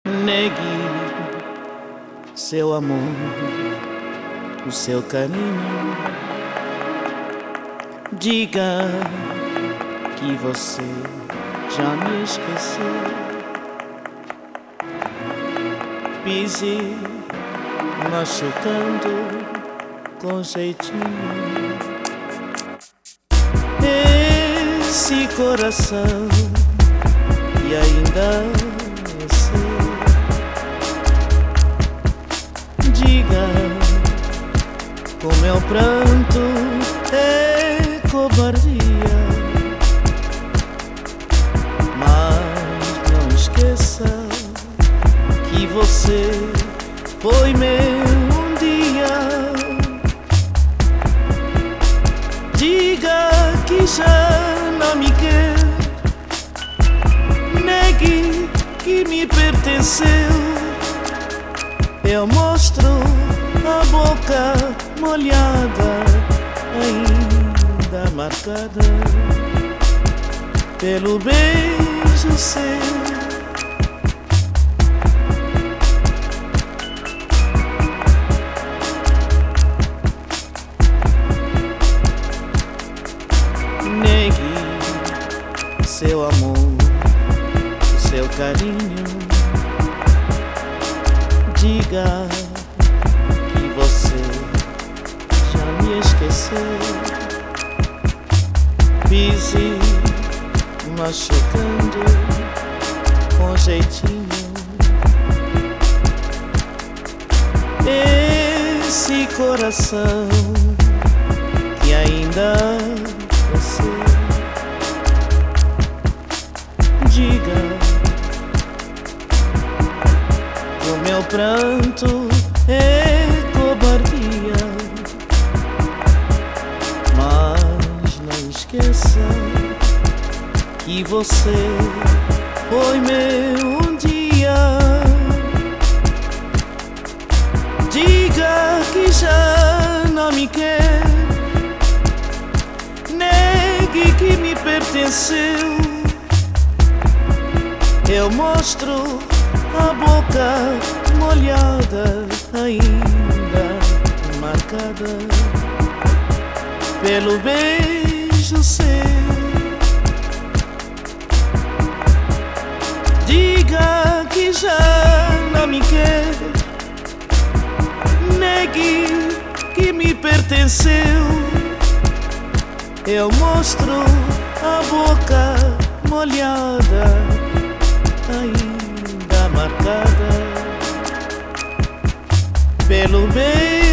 Negue seu amor, o seu carinho. Diga que você já me esqueceu. Pise machucando com jeitinho esse coração que ainda é seu. Diga com meu pranto é covardia, mas não esqueça que você foi meu um dia. Diga que já não me quer, negue que me pertenceu. Eu mostro a boca molhada, ainda marcada pelo beijo seu. Negue seu amor, o seu carinho. Diga que você já me esqueceu. Pise machucando com jeitinho esse coração que ainda é seu. Diga o meu pranto é covardia, mas não esqueça que você foi meu um dia. Diga que já não me quer, negue que me pertenceu. Eu mostro a boca molhada, ainda marcada pelo beijo seu. Diga que já não me quer, negue que me pertenceu. Eu mostro a boca molhada, ainda marcada pelo beijo.